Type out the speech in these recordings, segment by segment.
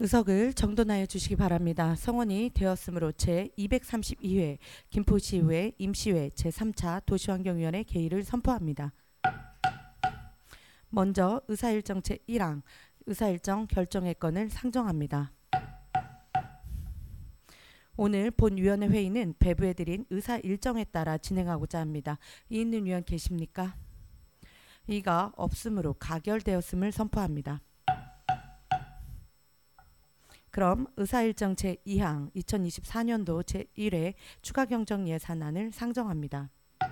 의석을 정돈하여 주시기 바랍니다. 성원이 되었으므로 제232회 김포시의회 임시회 제3차 도시환경위원회 개의를 선포합니다. 먼저 의사일정 제1항 의사일정 결정의 건을 상정합니다. 오늘 본 위원회 회의는 배부해드린 의사일정에 따라 진행하고자 합니다. 이있는 위원 계십니까? 이가 없으므로 가결되었음을 선포합니다. 그럼 의사일정 제2항 2024년도 제1회 추가경정예산안을 상정합니다.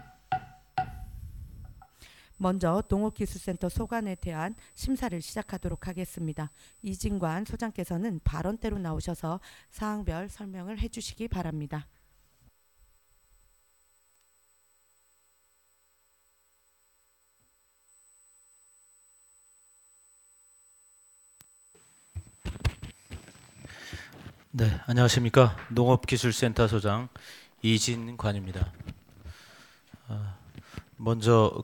먼저 농업기술센터 소관에 대한 심사를 시작하도록 하겠습니다. 이진관 소장께서는 발언대로 나오셔서 사항별 설명을 해주시기 바랍니다. 네, 안녕하십니까. 농업기술센터 소장 이진관입니다. 먼저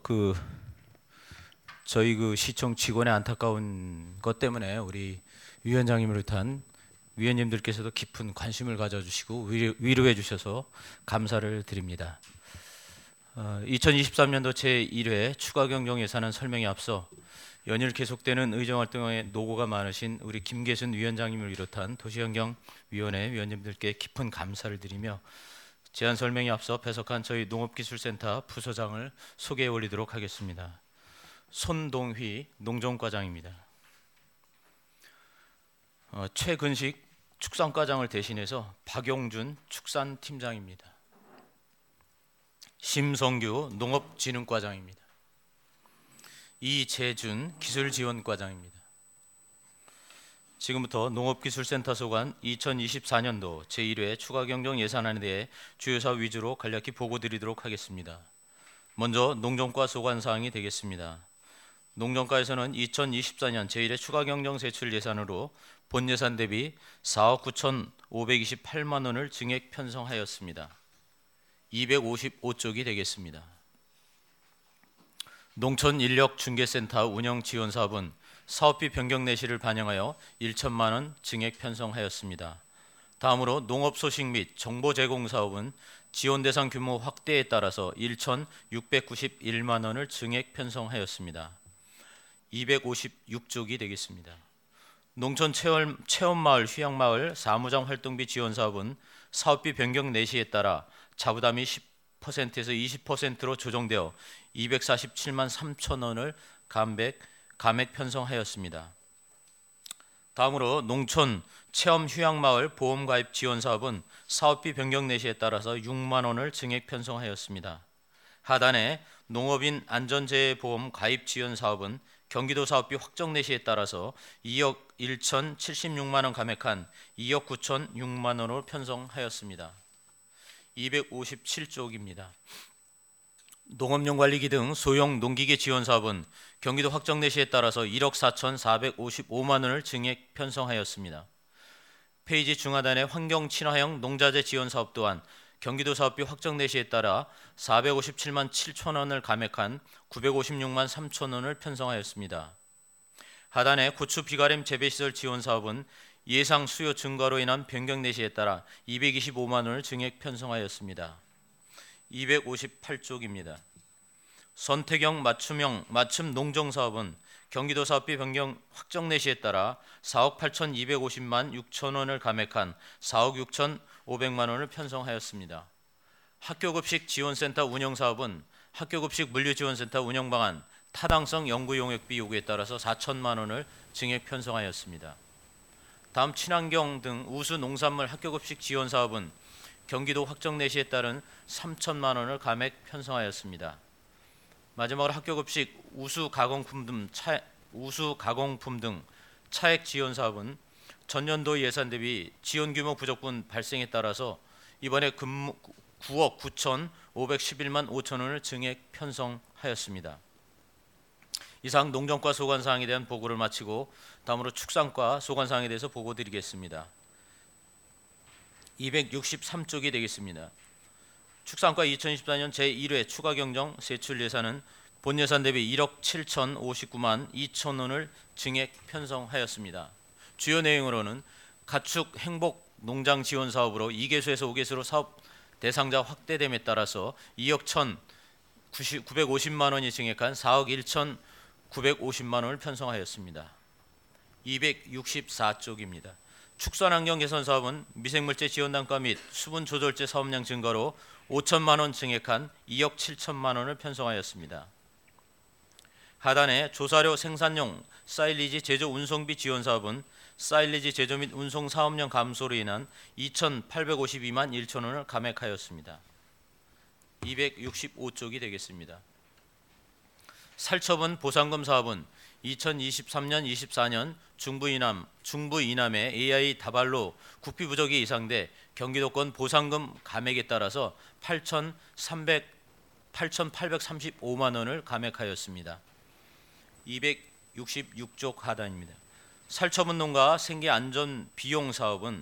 저희 시청 직원의 안타까운 것 때문에 우리 위원장님을 비롯한 위원님들께서도 깊은 관심을 가져주시고 위로해 주셔서 감사를 드립니다. 2023년도 제1회 추가경정예산안 설명에 앞서 연일 계속되는 의정활동에 노고가 많으신 우리 김계순 위원장님을 비롯한 도시환경위원회 위원님들께 깊은 감사를 드리며 제안 설명에 앞서 배석한 저희 농업기술센터 부서장을 소개해 올리도록 하겠습니다. 손동휘 농정과장입니다. 최근식 축산과장을 대신해서 박용준 축산팀장입니다. 심성규 농업진흥과장입니다. 이재준 기술지원과장입니다. 지금부터 농업기술센터 소관 2024년도 제1회 추가경정 예산안에 대해 주요 사업 위주로 간략히 보고드리도록 하겠습니다. 먼저 농정과 소관사항이 되겠습니다. 농정과에서는 2024년 제1회 추가경정 세출 예산으로 본 예산 대비 4억 9,528만 원을 증액 편성하였습니다. 255쪽이 되겠습니다. 농촌인력중개센터 운영지원사업은 사업비 변경 내시를 반영하여 1천만 원 증액 편성하였습니다. 다음으로 농업소식 및 정보 제공 사업은 지원 대상 규모 확대에 따라서 1,691만 원을 증액 편성하였습니다. 256쪽이 되겠습니다. 농촌 체험마을 휴양마을 사무장 활동비 지원 사업은 사업비 변경 내시에 따라 자부담이 10%에서 20%로 조정되어 247만 3천 원을 감액 편성하였습니다. 다음으로 농촌 체험 휴양마을 보험가입 지원 사업은 사업비 변경 내시에 따라서 6만 원을 증액 편성하였습니다. 하단에 농업인 안전재해보험 가입 지원 사업은 경기도 사업비 확정 내시에 따라서 2억 1,076만 원 감액한 2억 9,006만 원으로 편성하였습니다. 257쪽입니다. 농업용관리기 등 소형 농기계 지원 사업은 경기도 확정 내시에 따라서 1억 4,455만 원을 증액 편성하였습니다. 페이지 중하단의 환경 친화형 농자재 지원 사업 또한 경기도 사업비 확정 내시에 따라 457만 7천 원을 감액한 956만 3천 원을 편성하였습니다. 하단의 고추 비가림 재배시설 지원 사업은 예상 수요 증가로 인한 변경 내시에 따라 225만 원을 증액 편성하였습니다. 258쪽입니다. 선택형 맞춤 농정 사업은 경기도 사업비 변경 확정 내시에 따라 4억 8,250만 6천 원을 감액한 4억 6,500만 원을 편성하였습니다. 학교급식 지원센터 운영 사업은 학교급식 물류지원센터 운영 방안 타당성 연구 용역비 요구에 따라서 4천만 원을 증액 편성하였습니다. 다음 친환경 등 우수 농산물 학교급식 지원 사업은 경기도 확정 내시에 따른 3천만 원을 감액 편성하였습니다. 마지막으로 학교급식 우수 가공품 등 차액 지원 사업은 전년도 예산 대비 지원 규모 부족분 발생에 따라서 이번에 9억 9,511만 5천 원을 증액 편성하였습니다. 이상 농정과 소관사항에 대한 보고를 마치고 다음으로 축산과 소관사항에 대해서 보고드리겠습니다. 263쪽이 되겠습니다. 축산과 2024년 제1회 추가경정 세출 예산은 본 예산 대비 1억 7,059만 2천 원을 증액 편성하였습니다. 주요 내용으로는 가축 행복 농장 지원 사업으로 2개수에서 5개수로 사업 대상자 확대됨에 따라서 2억 1,950만 원이 증액한 4억 1,950만 원을 편성하였습니다. 264쪽입니다. 축산환경 개선 사업은 미생물제 지원 단가 및 수분 조절제 사업량 증가로 5천만 원 증액한 2억 7천만 원을 편성하였습니다. 하단에 조사료 생산용 사일리지 제조 운송비 지원 사업은 사일리지 제조 및 운송 사업량 감소로 인한 2,852만 1천 원을 감액하였습니다. 265쪽이 되겠습니다. 살처분 보상금 사업은 2023년 24년 중부 이남의 AI 다발로 국비 부족이 이상돼 경기도권 보상금 감액에 따라서 8,835만 원을 감액하였습니다. 266쪽 하단입니다. 살처분 농가 생계 안전 비용 사업은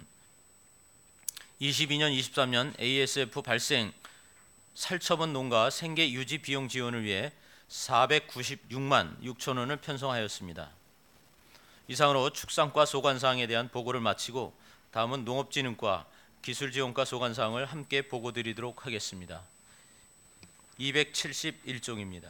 22년 23년 ASF 발생 살처분 농가 생계 유지 비용 지원을 위해 496만 6천 원을 편성하였습니다. 이상으로 축산과 소관사항에 대한 보고를 마치고 다음은 농업진흥과 기술지원과 소관사항을 함께 보고드리도록 하겠습니다. 271쪽입니다.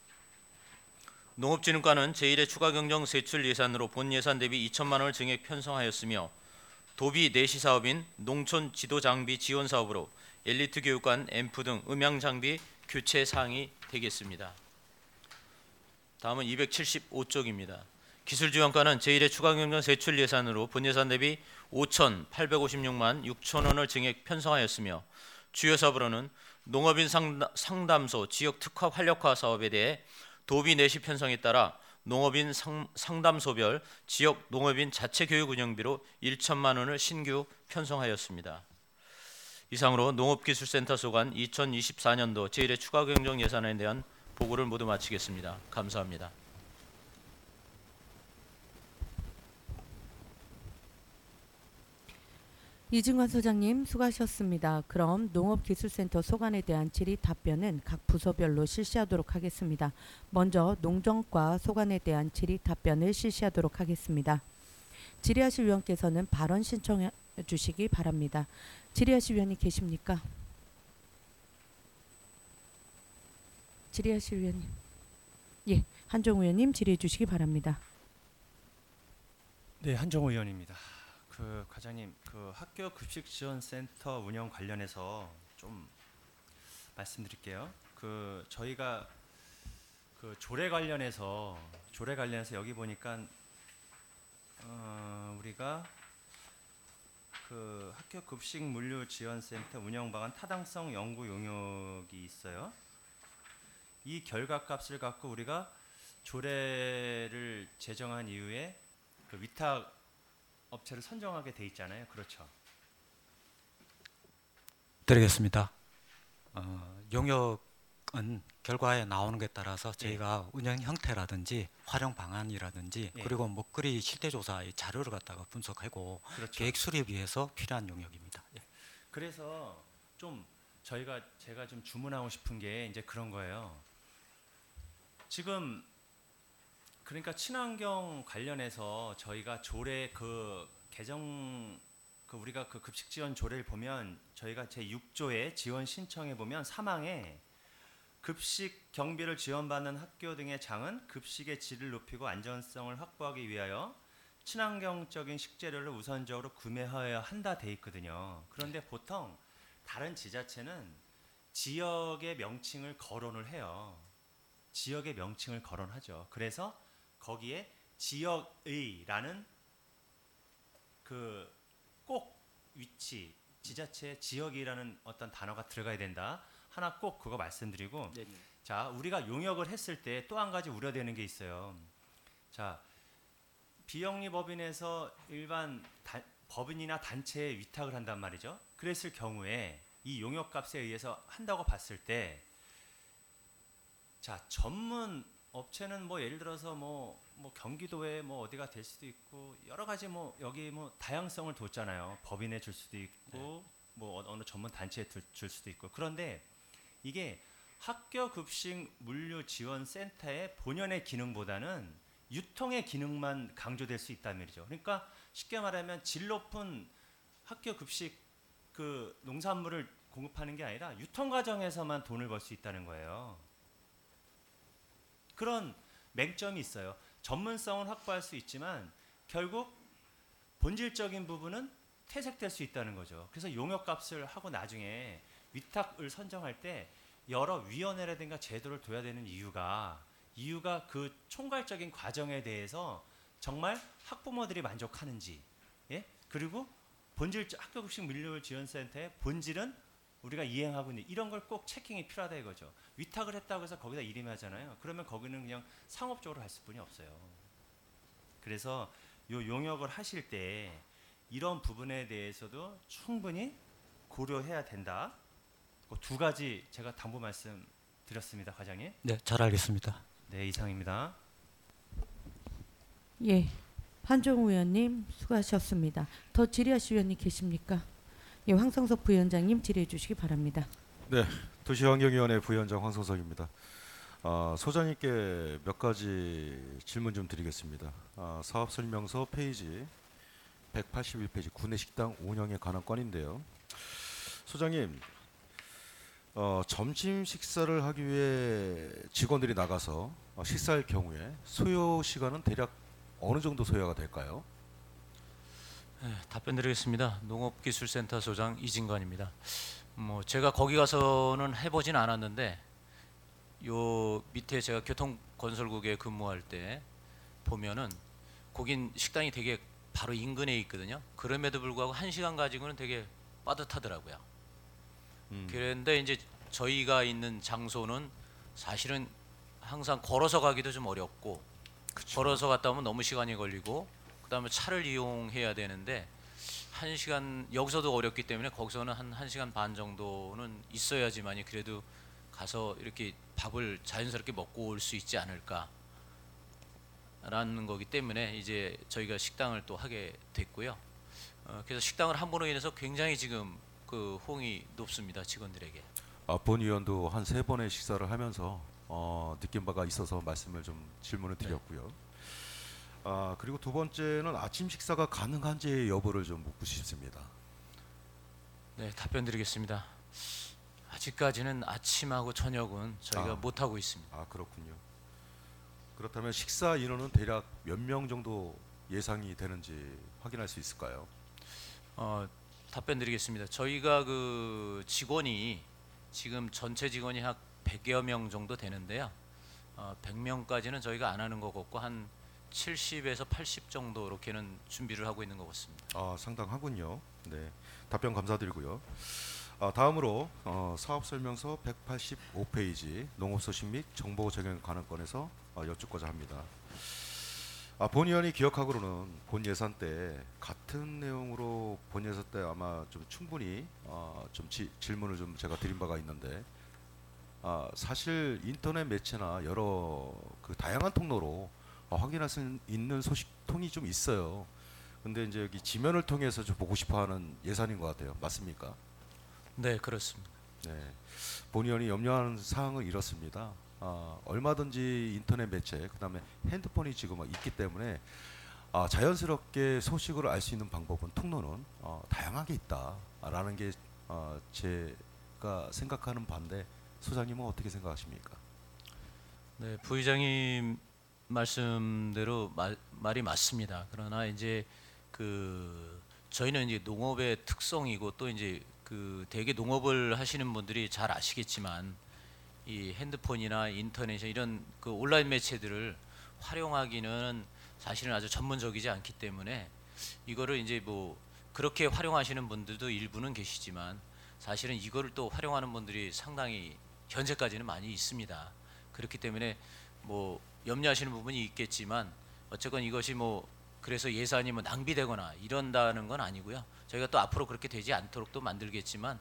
농업진흥과는 제1회 추가경정 세출 예산으로 본 예산 대비 2천만 원을 증액 편성하였으며 도비 내시 사업인 농촌 지도장비 지원 사업으로 엘리트 교육관, 앰프 등 음향장비 교체 사항이 되겠습니다. 다음은 275쪽입니다. 기술지원과는 제1회 추가경정 세출 예산으로 본 예산 대비 5,856만 6천 원을 증액 편성하였으며 주요 사업으로는 농업인 상담소 지역 특화 활력화 사업에 대해 도비 내시 편성에 따라 농업인 상담소별 지역 농업인 자체 교육 운영비로 1천만 원을 신규 편성하였습니다. 이상으로 농업기술센터 소관 2024년도 제1회 추가경정 예산에 대한 보고를 모두 마치겠습니다. 감사합니다. 이증관 소장님 수고하셨습니다. 그럼 농업기술센터 소관에 대한 질의 답변은 각 부서별로 실시하도록 하겠습니다. 먼저 농정과 소관에 대한 질의 답변을 실시하도록 하겠습니다. 질의하실 위원께서는 발언 신청해 주시기 바랍니다. 질의하실 위원이 계십니까? 질의하실 위원님. 예, 한종우 의원님 질의해 주시기 바랍니다. 네, 한종우 의원입니다. 과장님, 학교 급식 지원 센터 운영 관련해서 좀 말씀드릴게요. 저희가 조례 관련해서 여기 보니까 우리가 학교 급식 물류 지원 센터 운영 방안 타당성 연구 용역이 있어요. 이 결과값을 갖고 우리가 조례를 제정한 이후에 위탁 업체를 선정하게 돼 있잖아요. 그렇죠? 드리겠습니다. 용역은 결과에 나오는 것에 따라서 저희가 운영 형태라든지 활용 방안이라든지 그리고 먹거리 실태조사의 자료를 갖다가 분석하고 그렇죠. 계획 수립 위해서 필요한 용역입니다. 그래서 제가 좀 주문하고 싶은 게 이제 그런 거예요. 지금 그러니까 친환경 관련해서 저희가 조례 개정 우리가 급식 지원 조례를 보면 저희가 제6조의 지원 신청에 보면 3항에 급식 경비를 지원받는 학교 등의 장은 급식의 질을 높이고 안전성을 확보하기 위하여 친환경적인 식재료를 우선적으로 구매하여야 한다 돼 있거든요. 그런데 보통 다른 지자체는 지역의 명칭을 거론을 해요. 지역의 명칭을 거론하죠. 그래서 거기에 지역의라는 꼭 위치, 지자체 지역이라는 어떤 단어가 들어가야 된다. 하나 꼭 그거 말씀드리고, 네네. 자, 우리가 용역을 했을 때 또 한 가지 우려되는 게 있어요. 자, 비영리 법인에서 일반 법인이나 단체에 위탁을 한단 말이죠. 그랬을 경우에 이 용역값에 의해서 한다고 봤을 때, 자, 전문 업체는 예를 들어서 경기도에 어디가 될 수도 있고 여러 가지 여기 다양성을 뒀잖아요. 법인에 줄 수도 있고 어느 전문 단체에 줄 수도 있고. 그런데 이게 학교 급식 물류 지원 센터의 본연의 기능보다는 유통의 기능만 강조될 수 있다는 말이죠. 그러니까 쉽게 말하면 질 높은 학교 급식 그 농산물을 공급하는 게 아니라 유통 과정에서만 돈을 벌 수 있다는 거예요. 그런 맹점이 있어요. 전문성은 확보할 수 있지만 결국 본질적인 부분은 퇴색될 수 있다는 거죠. 그래서 용역값을 하고 나중에 위탁을 선정할 때 여러 위원회라든가 제도를 둬야 되는 이유가 그 총괄적인 과정에 대해서 정말 학부모들이 만족하는지, 예? 그리고 본질 학교급식 물류지원센터의 본질은 우리가 이행하고 있는 이런 걸 꼭 체킹이 필요하다 이거죠. 위탁을 했다고 해서 거기다 일임하잖아요. 그러면 거기는 그냥 상업적으로 갈 수뿐이 없어요. 그래서 요 용역을 하실 때 이런 부분에 대해서도 충분히 고려해야 된다. 그 두 가지 제가 당부 말씀 드렸습니다, 과장님. 네, 잘 알겠습니다. 네, 이상입니다. 예, 한종우 의원님 수고하셨습니다. 더 질의하실 의원님 계십니까? 예, 황성석 부위원장님 질의해 주시기 바랍니다. 네, 도시환경위원회 부위원장 황성석입니다. 소장님께 몇 가지 질문 좀 드리겠습니다. 사업설명서 페이지 181페이지 구내식당 운영에 관한 건인데요. 소장님, 점심 식사를 하기 위해 직원들이 나가서 식사할 경우에 소요 시간은 대략 어느 정도 소요가 될까요? 네, 답변드리겠습니다. 농업기술센터 소장 이진관입니다. 제가 거기 가서는 해보진 않았는데 요 밑에 제가 교통건설국에 근무할 때 보면은 거긴 식당이 되게 바로 인근에 있거든요. 그럼에도 불구하고 1시간 가지고는 되게 빠듯하더라고요. 그런데 이제 저희가 있는 장소는 사실은 항상 걸어서 가기도 좀 어렵고, 그쵸. 걸어서 갔다 오면 너무 시간이 걸리고, 그다음에 차를 이용해야 되는데 1시간 여기서도 어렵기 때문에 거기서는 한 1시간 반 정도는 있어야지만이 그래도 가서 이렇게 밥을 자연스럽게 먹고 올 수 있지 않을까라는 거기 때문에 이제 저희가 식당을 또 하게 됐고요. 그래서 식당을 함으로 인해서 굉장히 지금 그 호응이 높습니다, 직원들에게. 본 의원도 한 3번의 식사를 하면서 느낀 바가 있어서 말씀을 좀 질문을 드렸고요. 그리고 두 번째는 아침 식사가 가능한지 여부를 좀 묻고 싶습니다. 네, 답변드리겠습니다. 아직까지는 아침하고 저녁은 저희가 못 하고 있습니다. 그렇군요. 그렇다면 식사 인원은 대략 몇 명 정도 예상이 되는지 확인할 수 있을까요? 답변드리겠습니다. 저희가 그 직원이 지금 전체 직원이 한 100여 명 정도 되는데요. 100명까지는 저희가 안 하는 것 같고 한 70에서 80 정도 이렇게는 준비를 하고 있는 것 같습니다. 상당하군요. 네, 답변 감사드리고요. 다음으로 사업설명서 185페이지 농업소식 및 정보 적용 관한 건에서 여쭙고자 합니다. 본 의원이 기억하기로는 본 예산 때 같은 내용으로 본 예산 때 아마 좀 충분히 좀 질문을 좀 제가 드린 바가 있는데 사실 인터넷 매체나 여러 그 다양한 통로로 확인할 수 있는 소식통이 좀 있어요. 근데 이제 여기 지면을 통해서 좀 보고 싶어하는 예산인 것 같아요. 맞습니까? 네, 그렇습니다. 네, 본 의원이 염려하는 사항은 이렇습니다. 얼마든지 인터넷 매체, 그다음에 핸드폰이 지금 있기 때문에 자연스럽게 소식을 알 수 있는 방법은 통로는 다양하게 있다라는 게 제가 생각하는 바인데 소장님은 어떻게 생각하십니까? 네, 부의장님 말씀대로 말이 맞습니다. 그러나 이제 그 저희는 이제 농업의 특성이고 또 이제 그 대개 농업을 하시는 분들이 잘 아시겠지만 이 핸드폰이나 인터넷 이런 그 온라인 매체들을 활용하기는 사실은 아주 전문적이지 않기 때문에 이거를 이제 뭐 그렇게 활용하시는 분들도 일부는 계시지만 사실은 이거를 또 활용하는 분들이 상당히 현재까지는 많이 있습니다. 그렇기 때문에 뭐 염려하시는 부분이 있겠지만 어쨌건 이것이 뭐 그래서 예산이 뭐 낭비되거나 이런다는 건 아니고요. 저희가 또 앞으로 그렇게 되지 않도록 또 만들겠지만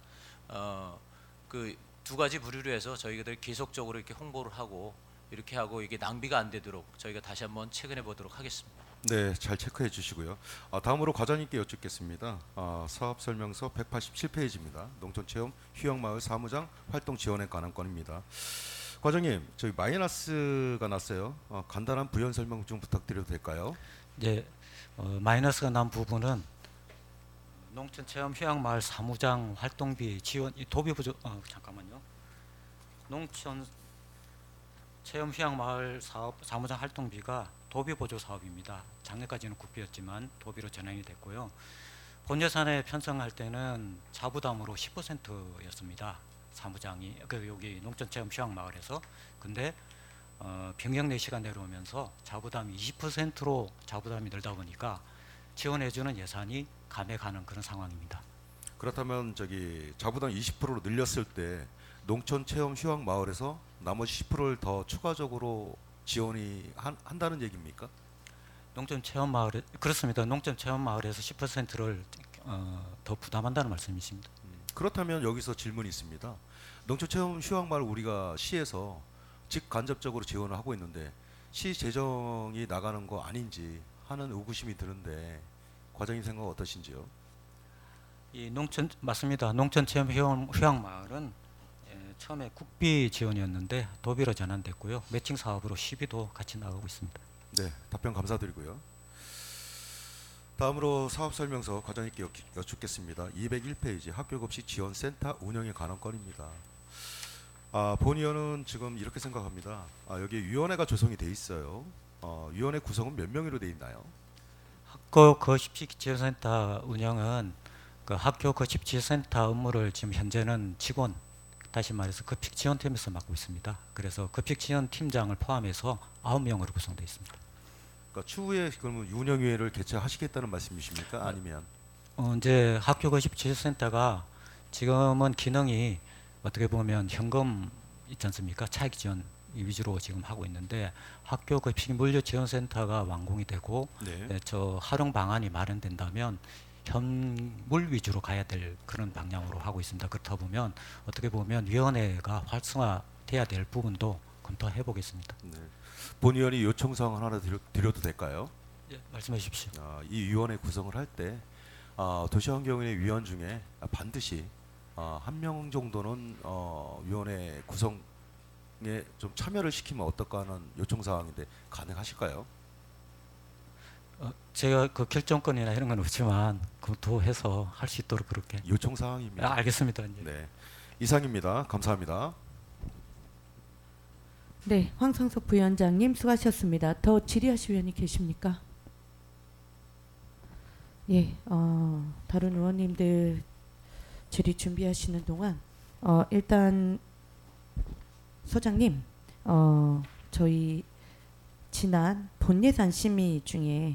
그 두 가지 부류로 해서 저희가 계속적으로 이렇게 홍보를 하고 이렇게 하고 이게 낭비가 안 되도록 저희가 다시 한번 체크해 보도록 하겠습니다. 네, 잘 체크해 주시고요. 다음으로 과장님께 여쭙겠습니다. 사업 설명서 187페이지입니다. 농촌체험 휴양마을 사무장 활동 지원에 관한 건입니다. 과장님, 저희 마이너스가 났어요. 간단한 부연 설명 좀 부탁드려도 될까요? 이제 마이너스가 난 부분은 농촌체험 휴양마을 사무장 활동비 지원 도비 부족 잠깐만요. 농촌 체험 휴양마을 사업 사무장 활동비가 도비 보조 사업입니다. 작년까지는 국비였지만 도비로 전환이 됐고요. 본 예산에 편성할 때는 자부담으로 10%였습니다. 사무장이 여기 농촌체험 휴양마을에서. 근데 변경 내시가 내려오면서 자부담이 20%로 자부담이 늘다 보니까 지원해주는 예산이 감액하는 그런 상황입니다. 그렇다면 저기 자부담 20%로 늘렸을 때 농촌 체험 휴양 마을에서 나머지 10%를 더 추가적으로 지원이 한다는 얘기입니까? 농촌 체험 마을에 그렇습니다. 농촌 체험 마을에서 10%를 더 부담한다는 말씀이십니다. 그렇다면 여기서 질문이 있습니다. 농촌 체험 휴양 마을 우리가 시에서 직간접적으로 지원을 하고 있는데 시 재정이 나가는 거 아닌지 하는 의구심이 드는데 과장님 생각 어떠신지요? 이 농촌 맞습니다. 농촌 체험 휴양 마을은 처음에 국비 지원이었는데 도비로 전환됐고요. 매칭 사업으로 시비도 같이 나가고 있습니다. 네, 답변 감사드리고요. 다음으로 사업 설명서 과장님께 여쭙겠습니다. 201페이지 학교급식 지원센터 운영에 관한 건입니다. 본 의원은 지금 이렇게 생각합니다. 여기 위원회가 조성이 돼 있어요. 위원회 구성은 몇 명으로 돼 있나요? 학교 급식 지원센터 운영은 그 학교 급식 지원센터 업무를 지금 현재는 직원 다시 말해서 급식 지원팀에서 맡고 있습니다. 그래서 급식 지원 팀장을 포함해서 9명으로 구성되어 있습니다. 그러니까 추후에 그러면 운영위회를 개최하시겠다는 말씀이십니까? 아니면 이제 학교 급식 지원센터가 지금은 기능이 어떻게 보면 현금 있지 않습니까? 차익 지원 위주로 지금 하고 있는데 학교 급식 물류 지원센터가 완공이 되고 네. 저 활용 방안이 마련된다면 현물 위주로 가야 될 그런 방향으로 하고 있습니다. 그렇다 보면 어떻게 보면 위원회가 활성화돼야 될 부분도 검토해 보겠습니다. 네. 본 의원이 요청 사항 하나 드려도 될까요? 예, 말씀해 주십시오. 이 위원회 구성을 할 때 도시환경위원회 위원 중에 반드시 한 명 정도는 위원회 구성에 좀 참여를 시키면 어떨까 하는 요청 사항인데 가능하실까요? 제가 그 결정권이나 이런 건 없지만 검토해서 할 수 있도록 그렇게. 요청 사항입니다. 알겠습니다. 이제. 네, 이상입니다. 감사합니다. 네, 황상석 부위원장님 수고하셨습니다. 더 질의하실 위원이 계십니까? 예, 다른 의원님들 질의 준비하시는 동안 일단 소장님, 저희 지난 본예산 심의 중에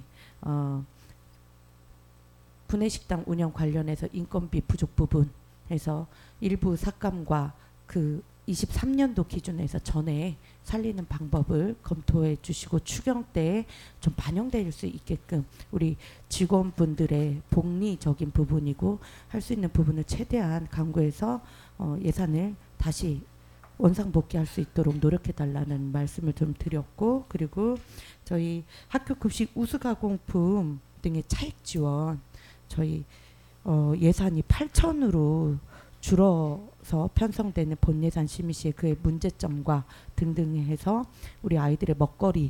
구내식당 운영 관련해서 인건비 부족 부분에서 일부 삭감과 그 23년도 기준에서 전에 살리는 방법을 검토해 주시고 추경 때에 좀 반영될 수 있게끔 우리 직원분들의 복리적인 부분이고 할 수 있는 부분을 최대한 강구해서 예산을 다시 원상복귀할 수 있도록 노력해 달라는 말씀을 좀 드렸고, 그리고 저희 학교급식 우수가공품 등의 차익 지원 저희 예산이 8천으로 줄어서 편성되는 본예산 심의 시에 그의 문제점과 등등 해서 우리 아이들의 먹거리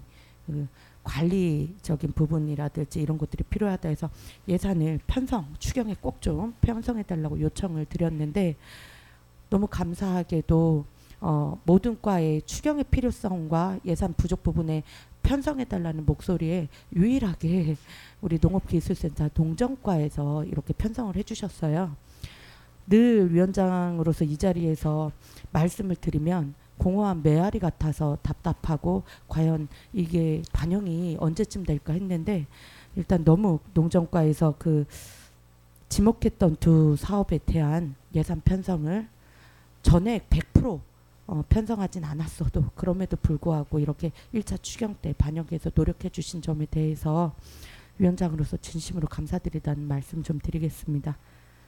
관리적인 부분이라든지 이런 것들이 필요하다 해서 예산을 편성 추경에 꼭 좀 편성해 달라고 요청을 드렸는데, 너무 감사하게도 모든 과의 추경의 필요성과 예산 부족 부분에 편성해 달라는 목소리에 유일하게 우리 농업기술센터 동정과에서 이렇게 편성을 해주셨어요. 늘 위원장으로서 이 자리에서 말씀을 드리면 공허한 메아리 같아서 답답하고 과연 이게 반영이 언제쯤 될까 했는데, 일단 너무 농정과에서 그 지목했던 두 사업에 대한 예산 편성을 전액 100% 편성하진 않았어도 그럼에도 불구하고 이렇게 1차 추경 때 반영해서 노력해 주신 점에 대해서 위원장으로서 진심으로 감사드리다는 말씀 좀 드리겠습니다.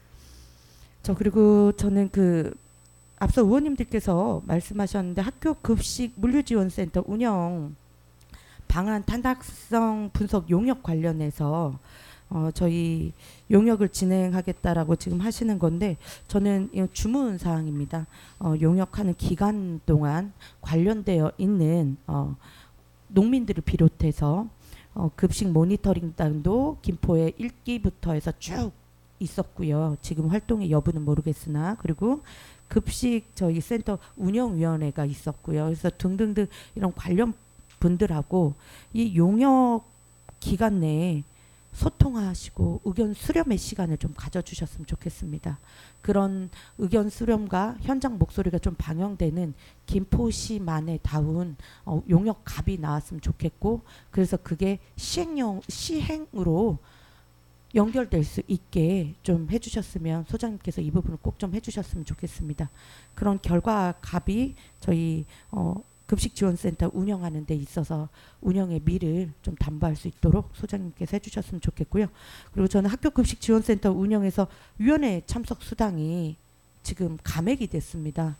그리고 저는 앞서 의원님들께서 말씀하셨는데 학교 급식 물류지원센터 운영 방안 탄력성 분석 용역 관련해서 저희 용역을 진행하겠다라고 지금 하시는 건데 저는 이 주문 사항입니다. 용역하는 기간 동안 관련되어 있는 농민들을 비롯해서 급식 모니터링단도 김포에 1기부터 해서 쭉 있었고요. 지금 활동의 여부는 모르겠으나 그리고 급식 저희 센터 운영위원회가 있었고요. 그래서 등등등 이런 관련 분들하고 이 용역 기간 내에 소통하시고 의견 수렴의 시간을 좀 가져주셨으면 좋겠습니다. 그런 의견 수렴과 현장 목소리가 좀 반영되는 김포시만의 다운 용역 갑이 나왔으면 좋겠고 그래서 그게 시행으로 연결될 수 있게 좀 해주셨으면 소장님께서 이 부분을 꼭 좀 해주셨으면 좋겠습니다. 그런 결과 갑이 저희 급식지원센터 운영하는 데 있어서 운영의 미를 좀 담보할 수 있도록 소장님께서 해주셨으면 좋겠고요. 그리고 저는 학교 급식지원센터 운영에서 위원회 참석 수당이 지금 감액이 됐습니다.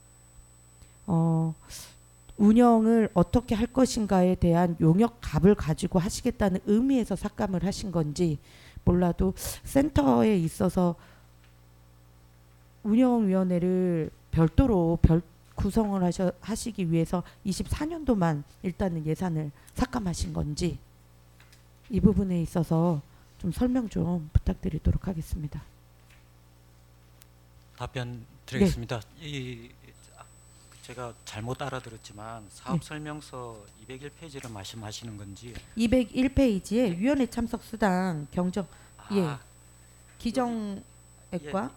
운영을 어떻게 할 것인가에 대한 용역 갑을 가지고 하시겠다는 의미에서 삭감을 하신 건지 몰라도 센터에 있어서 운영위원회를 별도로 구성을 하시기 위해서 24년도만 일단은 예산을 삭감하신 건지 이 부분에 있어서 좀 설명 좀 부탁드리도록 하겠습니다. 답변 드리겠습니다. 제가 잘못 알아들었지만 사업 설명서 201페이지를 말씀하시는 건지 201페이지에 위원회 참석 수당 경정 아, 기정액과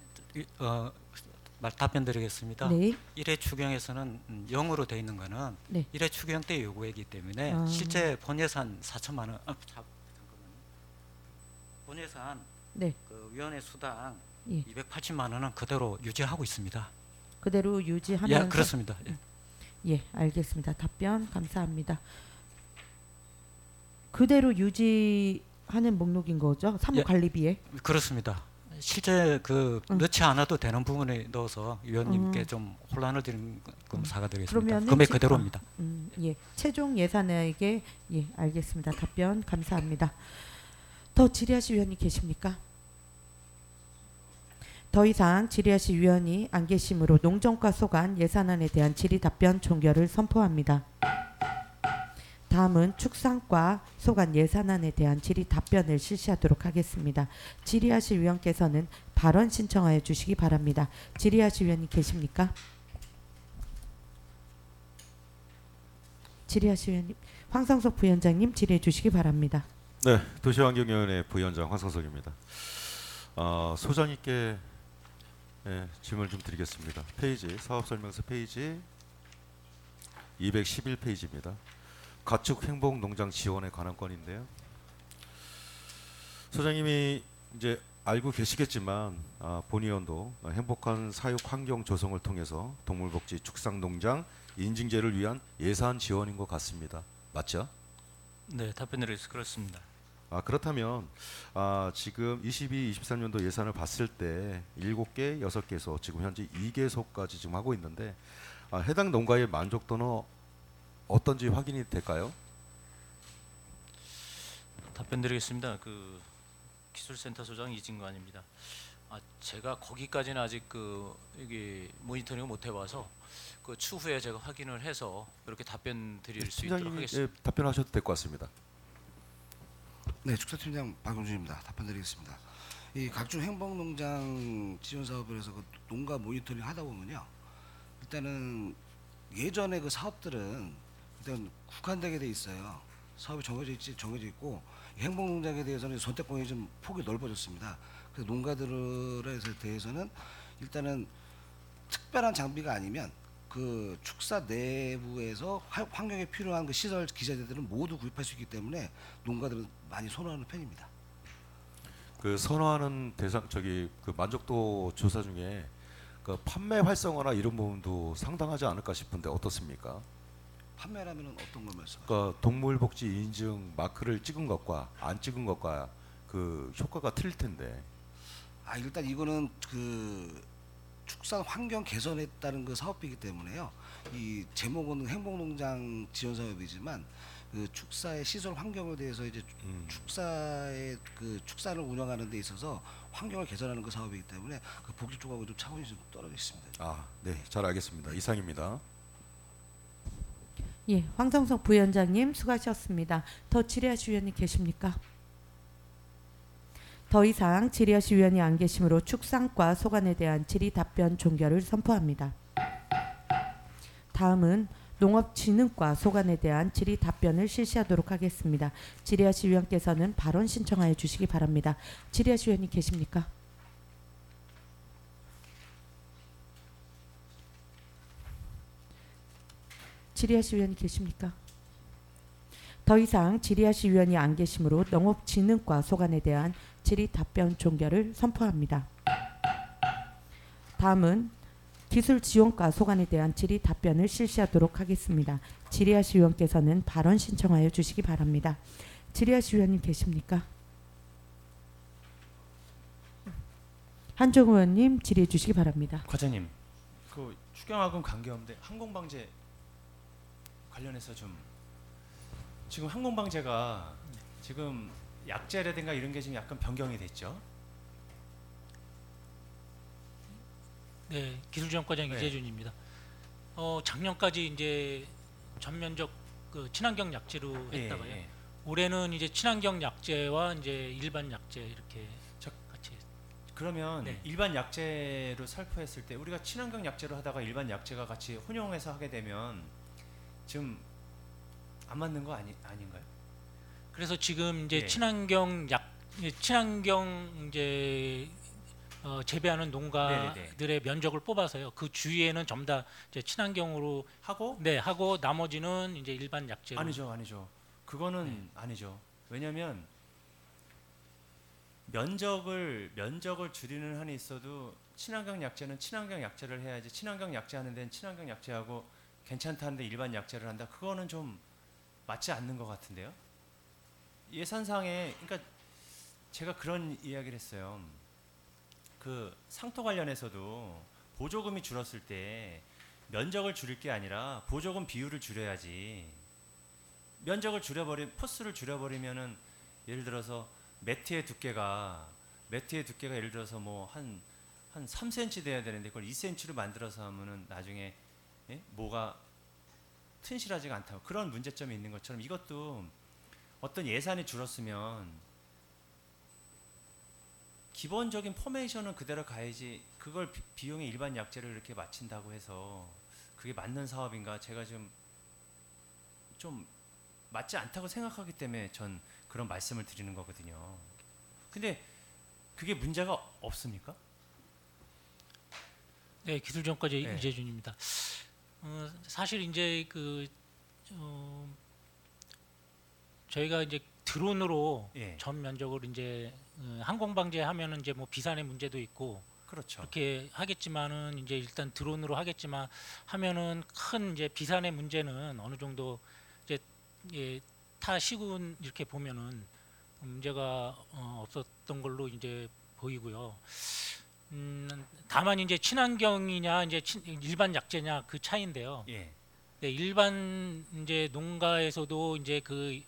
답변 드리겠습니다. 네. 1회 추경에서는 0으로 돼 있는 거는 네. 1회 추경 때 요구액이기 때문에 실제 본 예산 4천만 원 잠깐만요. 본 예산 네. 그 위원회 수당 예. 280만 원은 그대로 유지하고 있습니다. 그대로 유지하면서 예, 그렇습니다. 예, 알겠습니다. 답변 감사합니다. 그대로 유지하는 목록인 거죠? 사무관리비에? 그렇습니다. 실제 넣지 않아도 되는 부분에 넣어서 위원님께 좀 혼란을 드린 건 사과드리겠습니다. 그러면은 금액 그대로입니다. 예, 최종 예산액에 예, 알겠습니다. 답변 감사합니다. 더 질의하실 위원님 계십니까? 더 이상 질의하실 위원이 안 계시므로 농정과 소관 예산안에 대한 질의 답변 종결을 선포합니다. 다음은 축산과 소관 예산안에 대한 질의 답변을 실시하도록 하겠습니다. 질의하실 위원께서는 발언 신청하여 주시기 바랍니다. 질의하실 위원님 계십니까? 질의하실 위원님, 황성석 부위원장님 질의해 주시기 바랍니다. 네, 도시환경위원회 부위원장 황성석입니다. 소장님께 질문을 좀 드리겠습니다. 사업설명서 페이지 211페이지입니다. 가축 행복 농장 지원에 관한 건인데요. 소장님이 이제 알고 계시겠지만 본의원도 행복한 사육 환경 조성을 통해서 동물복지 축산농장 인증제를 위한 예산 지원인 것 같습니다. 맞죠? 네, 답변드리겠습니다. 그렇습니다. 그렇다면 지금 22, 23년도 예산을 봤을 때 7개, 6개소 지금 현재 2개소까지 지금 하고 있는데 해당 농가의 만족도는 어떤지 확인이 될까요? 답변드리겠습니다. 그 기술센터 소장 이진관입니다. 제가 거기까지는 아직 이게 모니터링을 못 해봐서 그 추후에 제가 확인을 해서 그렇게 답변 드릴 수 있도록 하겠습니다. 답변하셔도 될 것 같습니다. 네, 축사팀장 박용준입니다. 답변드리겠습니다. 이 각종 행복농장 지원 사업을 해서 그 농가 모니터링 하다 보면요, 일단은 예전에 그 사업들은 일단 국한되게 돼 있어요. 사업이 정해져 있고 행복농장에 대해서는 선택권이 좀 폭이 넓어졌습니다. 그래서 농가들에 대해서는 일단은 특별한 장비가 아니면 그 축사 내부에서 환경에 필요한 그 시설 기자재들은 모두 구입할 수 있기 때문에 농가들은 많이 선호하는 편입니다. 그 선호하는 그 만족도 조사 중에 그 판매 활성화나 이런 부분도 상당하지 않을까 싶은데 어떻습니까? 판매라면은 어떤 걸 말씀하세요? 그러니까 동물복지 인증 마크를 찍은 것과 안 찍은 것과 그 효과가 틀릴 텐데. 일단 이거는 그 축산 환경 개선에 따른 그 사업이기 때문에요. 이 제목은 행복농장 지원 사업이지만 그 축사의 시설 환경에 대해서 이제 축사의 그 축사를 운영하는 데 있어서 환경을 개선하는 그 사업이기 때문에 그 복지 쪽하고 좀 차원이 좀 떨어져 있습니다. 아, 네, 잘 알겠습니다. 이상입니다. 예, 황정석 부위원장님 수고하셨습니다. 더 질의하실 위원님 계십니까? 더 이상 질의하실 위원이 안 계시므로 축산과 소관에 대한 질의 답변 종결을 선포합니다. 다음은 농업진흥과 소관에 대한 질의 답변을 실시하도록 하겠습니다. 질의하실 위원께서는 발언 신청하여 주시기 바랍니다. 질의하실 위원님 계십니까? 질의하실 위원이 계십니까? 더 이상 질의하실 위원이 안 계시므로 농업진흥과 소관에 대한 질의 답변 종결을 선포합니다. 다음은 기술지원과 소관에 대한 질의 답변을 실시하도록 하겠습니다. 질의하실 위원께서는 발언 신청하여 주시기 바랍니다. 질의하실 위원님 계십니까? 한종우 의원님 질의해 주시기 바랍니다. 과장님, 그 추경하고는 관계없는데 항공방제 관련해서 좀 지금 항공방제가 지금 약제라든가 이런 게 지금 약간 변경이 됐죠. 네, 기술지원과장 네. 이재준입니다. 작년까지 이제 전면적 그 친환경 약제로 했다가요. 예. 올해는 이제 친환경 약제와 이제 일반 약제 이렇게 같이. 그러면 네. 일반 약제로 살포했을 때 우리가 친환경 약제로 하다가 일반 약제가 같이 혼용해서 하게 되면 지금 안 맞는 거 아닌가요? 그래서 지금 이제 예. 친환경 이제 재배하는 농가들의 면적을 뽑아서요. 그 주위에는 전부 다 이제 친환경으로 하고 하고 나머지는 이제 일반 약제로. 아니죠. 그거는 아니죠. 왜냐하면 면적을 줄이는 한이 있어도 친환경 약제는 친환경 약제를 해야지. 친환경 약제 하는 데는 친환경 약제하고 괜찮다는데 일반 약제를 한다. 그거는 좀 맞지 않는 것 같은데요. 예산상에 그러니까 제가 그런 이야기를 했어요. 그 상토 관련해서도 보조금이 줄었을 때 면적을 줄일 게 아니라 보조금 비율을 줄여야지. 면적을 포스를 줄여버리면은 예를 들어서 매트의 두께가 예를 들어서 뭐 한 3cm 돼야 되는데 그걸 2cm로 만들어서 하면은 나중에 뭐가 튼실하지가 않다고 그런 문제점이 있는 것처럼 이것도 어떤 예산이 줄었으면 기본적인 포메이션은 그대로 가야지 그걸 비용의 일반 약제를 이렇게 맞춘다고 해서 그게 맞는 사업인가 제가 좀 맞지 않다고 생각하기 때문에 전 그런 말씀을 드리는 거거든요. 근데 그게 문제가 없습니까? 네, 기술지원과장 네. 이재준입니다. 사실 이제 저희가 이제 드론으로 예. 전 면적을 이제 항공 방제하면은 이제 뭐 비산의 문제도 있고 그렇죠. 그렇게 하겠지만은 이제 일단 드론으로 하겠지만 하면은 큰 이제 비산의 문제는 어느 정도 이제 타 시군 이렇게 보면은 문제가 없었던 걸로 이제 보이고요. 다만 이제 친환경이냐 이제 일반 약제냐 그 차이인데요. 예. 네, 일반 이제 농가에서도 이제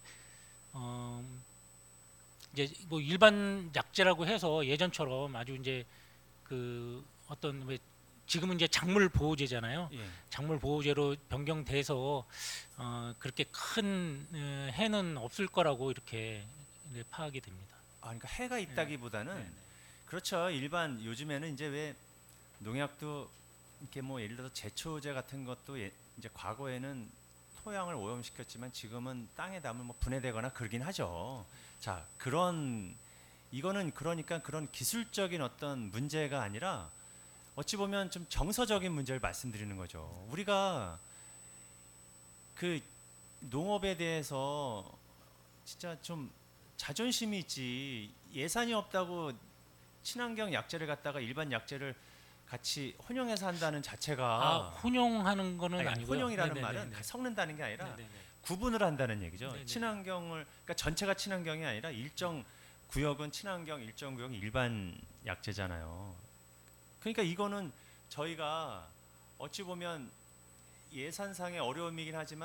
이제 뭐 일반 약제라고 해서 예전처럼 아주 이제 그 어떤 왜 지금은 이제 작물 보호제잖아요. 예. 작물 보호제로 변경돼서 그렇게 큰 해는 없을 거라고 이렇게 파악이 됩니다. 그러니까 해가 있다기보다는 그렇죠. 일반 요즘에는 이제 왜 농약도 이렇게 뭐 예를 들어서 제초제 같은 것도 이제 과거에는 토양을 오염시켰지만 지금은 땅에 담으면 뭐 분해되거나 그러긴 하죠. 자, 이거는 그러니까 그런 기술적인 어떤 문제가 아니라 어찌 보면 좀 정서적인 문제를 말씀드리는 거죠. 우리가 그 농업에 대해서 진짜 좀 자존심이 있지. 예산이 없다고 친환경 약제를 갖다가 일반 약제를 같이 혼용해서 한다는 자체가 혼용하는 거는 아니고요. 혼용이라는 네네네네. 말은 섞는다는 게 아니라 네네네. 구분을 한다는 얘기죠. 네네. 친환경을 그러니까 전체가 친환경이 아니라 일정 구역은 친환경, 일정 구역은 일반 약제잖아요. 그러니까 이거는 저희가 어찌 보면 예산상의 어려움이긴 하지만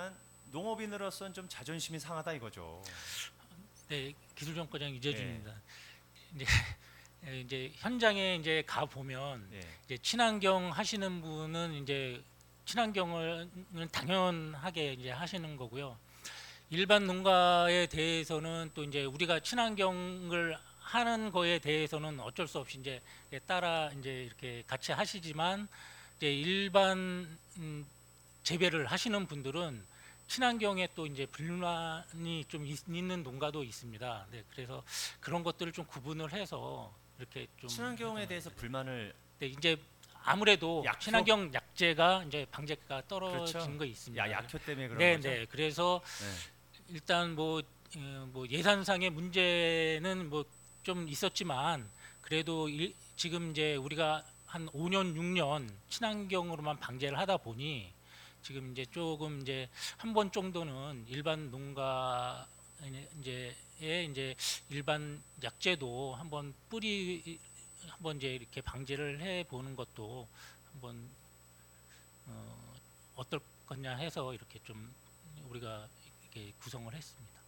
농업인으로서는 좀 자존심이 상하다 이거죠. 네, 기술정과장 이재준입니다. 이제 이제 현장에 이제 가 보면 예. 이제 친환경 하시는 분은 이제 친환경을 당연하게 이제 하시는 거고요. 일반 농가에 대해서는 또 이제 우리가 친환경을 하는 거에 대해서는 어쩔 수 없이 이제 따라 이제 이렇게 같이 하시지만 이제 일반 재배를 하시는 분들은 친환경에 또 이제 불만이 좀 있는 농가도 있습니다. 네, 그래서 그런 것들을 좀 구분을 해서 이렇게 좀 친환경에 대해서 불만을 네, 이제 아무래도 약효? 친환경 약재가 이제 방제가 떨어지는 그렇죠. 거 있습니다. 약효 때문에 그런 네, 거죠. 네. 그래서 네. 일단 뭐 예산상의 문제는 뭐 좀 있었지만 그래도 지금 이제 우리가 한 5년 6년 친환경으로만 방제를 하다 보니 지금 이제 조금 이제 한 번 정도는 일반 농가 이제 일반 약재도 한번 한번 이제 이렇게 방제를 해 보는 것도 한번 어떨 거냐 해서 이렇게 좀 우리가 이렇게 구성을 했습니다.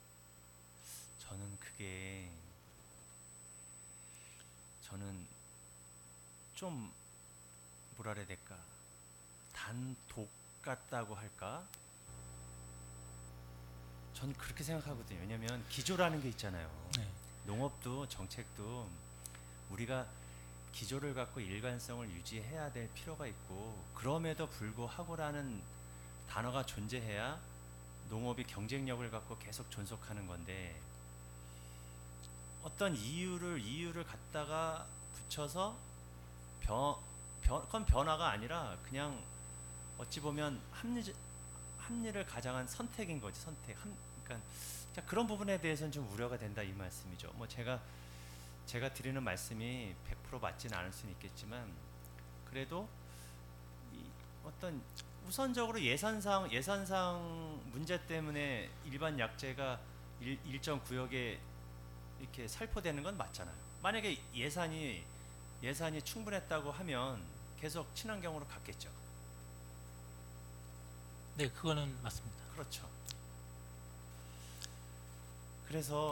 저는 좀 뭐라 해야 될까, 단독 같다고 할까? 전 그렇게 생각하거든요. 왜냐하면 기조라는 게 있잖아요. 네. 농업도 정책도 우리가 기조를 갖고 일관성을 유지해야 될 필요가 있고, 그럼에도 불구하고라는 단어가 존재해야 농업이 경쟁력을 갖고 계속 존속하는 건데, 어떤 이유를 갖다가 붙여서 그건 변화가 아니라 그냥 어찌 보면 합리를 가장한 선택인 거지. 그러니까 그런 부분에 대해서는 좀 우려가 된다 이 말씀이죠. 뭐 제가 드리는 말씀이 100% 맞지는 않을 수는 있겠지만, 그래도 어떤 우선적으로 예산상 문제 때문에 일반 약재가 일정 구역에 이렇게 살포되는 건 맞잖아요. 만약에 예산이 충분했다고 하면 계속 친환경으로 갔겠죠. 네, 그거는 맞습니다. 그렇죠. 그래서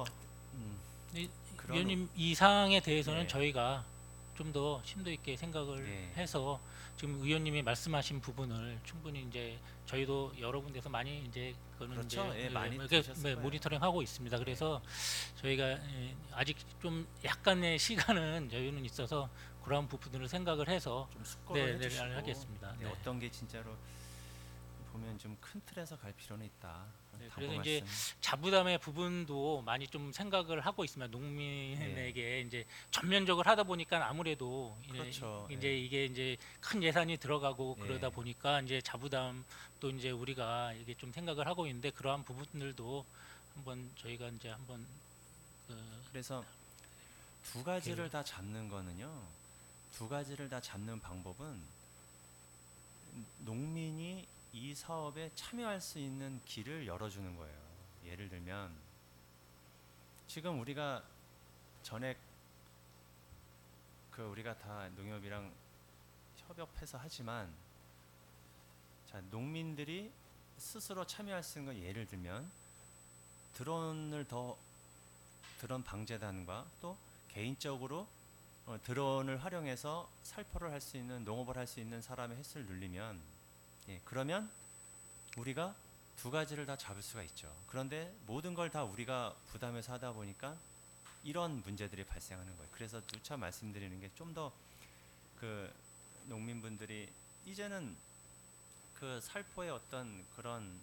위원님 이 사항에 대해서는 네. 저희가 좀 더 심도 있게 생각을 네. 해서 지금 의원님이 말씀하신 부분을 충분히 이제 저희도 여러 군데서 많이 이제 그거는 그렇죠. 이제 예, 많이 이렇게 들으셨을 거예요. 모니터링하고 있습니다. 그래서 저희가 아직 좀 약간의 시간은 여유는 있어서 그런 부분들을 생각을 해서 좀 숙고를 네, 해주시고 하겠습니다. 네, 네. 어떤 게 진짜로 보면 좀 큰 틀에서 갈 필요는 있다. 네, 당부 그래서 이제 말씀. 자부담의 부분도 많이 좀 생각을 하고 있습니다. 농민에게 이제 전면적으로 하다 보니까 아무래도 그렇죠. 이제 예. 이게 이제 큰 예산이 들어가고 예. 그러다 보니까 이제 자부담도 이제 우리가 이게 좀 생각을 하고 있는데 그러한 부분들도 한번 저희가 이제 한번 그래서 두 가지를 다 잡는 거는요. 두 가지를 다 잡는 방법은 농민이 이 사업에 참여할 수 있는 길을 열어주는 거예요. 예를 들면 지금 우리가 전에 우리가 다 농협이랑 협업해서 하지만, 자, 농민들이 스스로 참여할 수 있는 건 예를 들면 드론 방재단과 또 개인적으로 드론을 활용해서 살포를 할 수 있는, 농업을 할 수 있는 사람의 횟수를 늘리면, 그러면 우리가 두 가지를 다 잡을 수가 있죠. 그런데 모든 걸 다 우리가 부담해서 하다 보니까 이런 문제들이 발생하는 거예요. 그래서 누차 말씀드리는 게, 좀 더 농민분들이 이제는 살포의 어떤 그런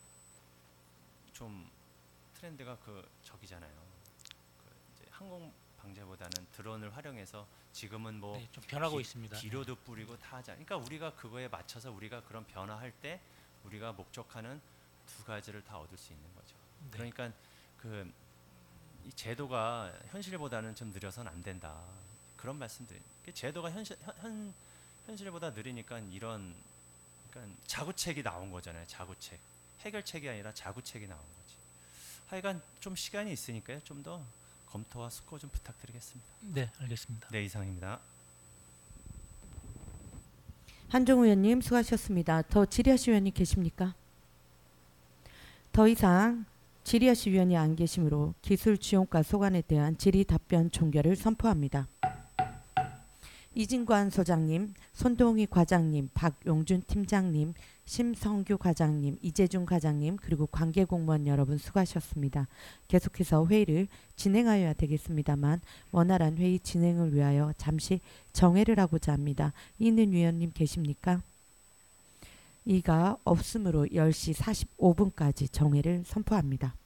좀 트렌드가 저기잖아요. 이제 항공 방제보다는 드론을 활용해서 지금은 뭐 네, 좀 변하고 있습니다. 비료도 뿌리고 다 하자. 그러니까 우리가 그거에 맞춰서 우리가 그런 변화할 때 우리가 목적하는 두 가지를 다 얻을 수 있는 거죠. 네. 그러니까 이 제도가 현실보다는 좀 느려서는 안 된다. 그런 말씀들. 제도가 현실보다 느리니까 이런, 그러니까 자구책이 나온 거잖아요. 자구책. 해결책이 아니라 자구책이 나온 거지. 하여간 좀 시간이 있으니까요. 좀 더 검토와 숙고 좀 부탁드리겠습니다. 네, 알겠습니다. 네, 이상입니다. 한종 의원님 수고하셨습니다. 더 질의하실 의원님 계십니까? 더 이상 질의하실 위원이 안 계시므로 기술지원과 소관에 대한 질의 답변 종결을 선포합니다. 이진관 소장님, 손동희 과장님, 박용준 팀장님, 심성규 과장님, 이재준 과장님, 그리고 관계공무원 여러분 수고하셨습니다. 계속해서 회의를 진행하여야 되겠습니다만 원활한 회의 진행을 위하여 잠시 정회를 하고자 합니다. 이는 위원님 계십니까? 이가 없으므로 10시 45분까지 정회를 선포합니다.